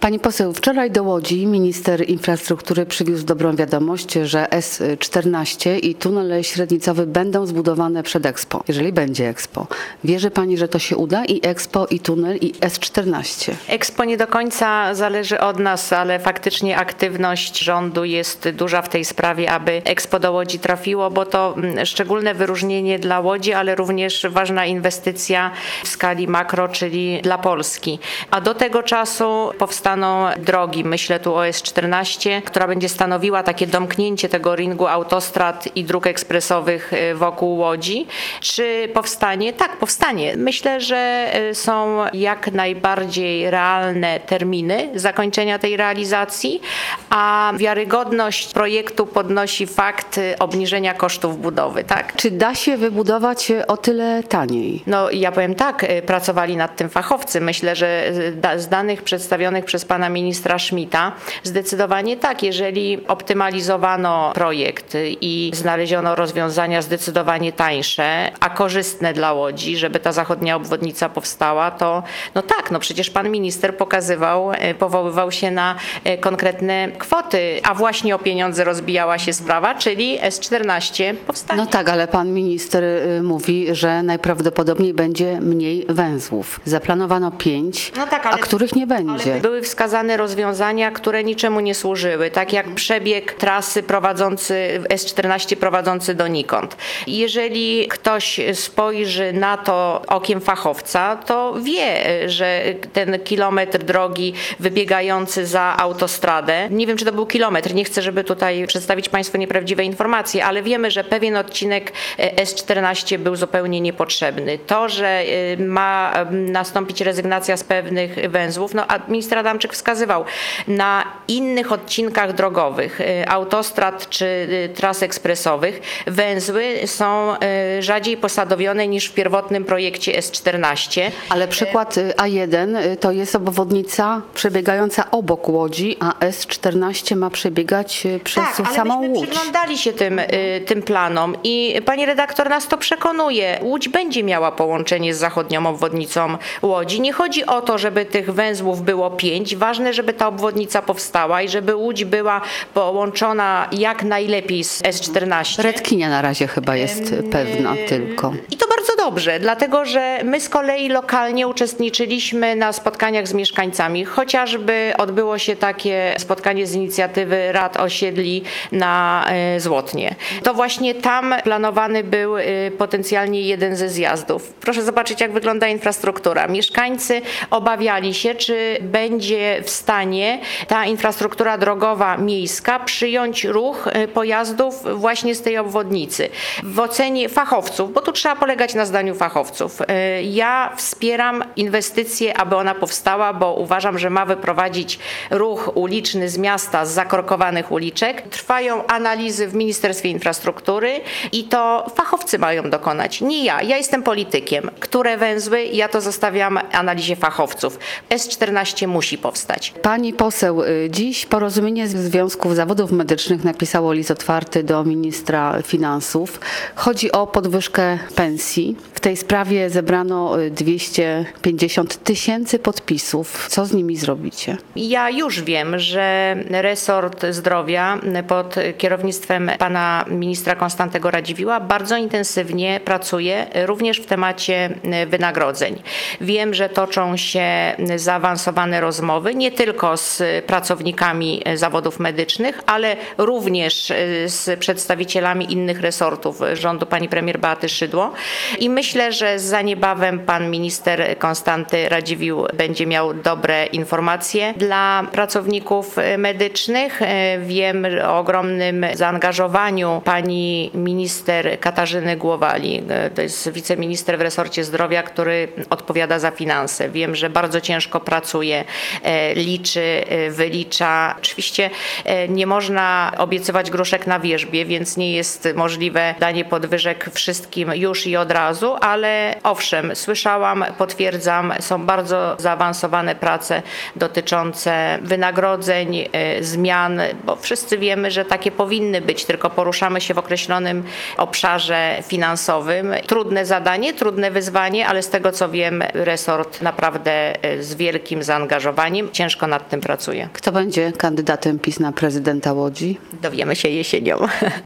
Pani poseł, wczoraj do Łodzi minister infrastruktury przywiózł dobrą wiadomość, że S14 i tunel średnicowy będą zbudowane przed Expo, jeżeli będzie Expo. Wierzy pani, że to się uda? I Expo, i tunel, i S14. Expo nie do końca zależy od nas, ale faktycznie aktywność rządu jest duża w tej sprawie, aby Expo do Łodzi trafiło, bo to szczególne wyróżnienie dla Łodzi, ale również ważna inwestycja w skali makro, czyli dla Polski. A do tego czasu powstaną drogi, myślę tu o S14, która będzie stanowiła takie domknięcie tego ringu autostrad i dróg ekspresowych wokół Łodzi. Czy powstanie? Tak, powstanie. Myślę, że są jak najbardziej realne terminy zakończenia tej realizacji, a wiarygodność projektu podnosi fakt obniżenia kosztów budowy, tak? Czy da się wybudować o tyle taniej? No ja powiem tak, pracowali nad tym fachowcy. Myślę, że z danych przedstawionych przez pana ministra Schmidta zdecydowanie tak, jeżeli optymalizowano projekt i znaleziono rozwiązania zdecydowanie tańsze, a korzystne dla Łodzi, żeby ta zachodnia obwodnica powstała, to no tak, no przecież pan minister powoływał się na konkretne kwoty, a właśnie o pieniądze rozbijała się sprawa, czyli S14 powstanie. No tak, ale pan minister mówi, że najprawdopodobniej będzie mniej węzłów. Zaplanowano 5, no tak, a których nie będzie. Ale były wskazane rozwiązania, które niczemu nie służyły, tak jak przebieg trasy S14 prowadzący donikąd. Jeżeli ktoś spojrzy na to okiem fachowca, to wie, że ten kilometr drogi wybiegający za autostradę, nie wiem, czy to był kilometr, nie chcę, żeby tutaj przedstawić państwu nieprawdziwe informacje, ale wiemy, że pewien odcinek S14 był zupełnie niepotrzebny. To, że ma nastąpić rezygnacja z pewnych węzłów, no a minister Adamczyk wskazywał na innych odcinkach drogowych, autostrad czy tras ekspresowych, węzły są rzadziej posadowione niż w pierwotnym projekcie S14. Ale przykład A1 to jest obwodnica przebiegająca obok Łodzi, a S14 ma przebiegać przez samą ale myśmy Łódź. przyglądali się tym planom i pani redaktor nas to przekonuje. Łódź będzie miała połączenie z zachodnią obwodnicą Łodzi. Nie chodzi o to, żeby tych węzłów było 5. Ważne, żeby ta obwodnica powstała i żeby Łódź była połączona jak najlepiej z S14. Redkinia na razie chyba jest pewna tylko. I to bardzo dobrze, dlatego że my z kolei lokalnie uczestniczyliśmy na spotkaniach z mieszkańcami. Chociażby odbyło się takie spotkanie z inicjatywy Rad Osiedli na Złotnie. To właśnie tam planowany był potencjalnie jeden ze zjazdów. Proszę zobaczyć, jak wygląda infrastruktura. Mieszkańcy obawiali się, czy będzie w stanie ta infrastruktura drogowa miejska przyjąć ruch pojazdów właśnie z tej obwodnicy. W ocenie fachowców, bo tu trzeba polegać na zdaniu fachowców, ja wspieram inwestycję, aby ona powstała, bo uważam, że ma wyprowadzić ruch uliczny z miasta, z zakorkowanych uliczek. Trwają analizy w Ministerstwie Infrastruktury i to fachowcy mają dokonać, nie ja. Ja jestem politykiem. Które węzły, ja to zostawiam analizie fachowców. S14 musi powstać. Pani poseł, dziś Porozumienie Związków Zawodów Medycznych napisało list otwarty do ministra finansów. Chodzi o podwyżkę pensji. W tej sprawie zebrano 250 000 podpisów. Co z nimi zrobicie? Ja już wiem, że resort zdrowia pod kierownictwem pana ministra Konstantego Radziwiłła bardzo intensywnie pracuje również w temacie wynagrodzeń. Wiem, że toczą się zaawansowane rozmowy nie tylko z pracownikami zawodów medycznych, ale również z przedstawicielami innych resortów rządu pani premier Beaty Szydło. I myślę, że za niebawem pan minister Konstanty Radziwiłł będzie miał dobre informacje dla pracowników medycznych. Wiem o ogromnym zaangażowaniu pani minister Katarzyny Głowali. To jest wiceminister w resorcie zdrowia, który odpowiada za finanse. Wiem, że bardzo ciężko pracuje, liczy, wylicza. Oczywiście nie można obiecywać gruszek na wierzbie, więc nie jest możliwe danie podwyżek wszystkim już i od razu. razu, ale owszem, słyszałam, potwierdzam, są bardzo zaawansowane prace dotyczące wynagrodzeń, zmian, bo wszyscy wiemy, że takie powinny być, tylko poruszamy się w określonym obszarze finansowym. Trudne zadanie, trudne wyzwanie, ale z tego co wiem, resort naprawdę z wielkim zaangażowaniem ciężko nad tym pracuje. Kto będzie kandydatem PiS na prezydenta Łodzi? Dowiemy się jesienią.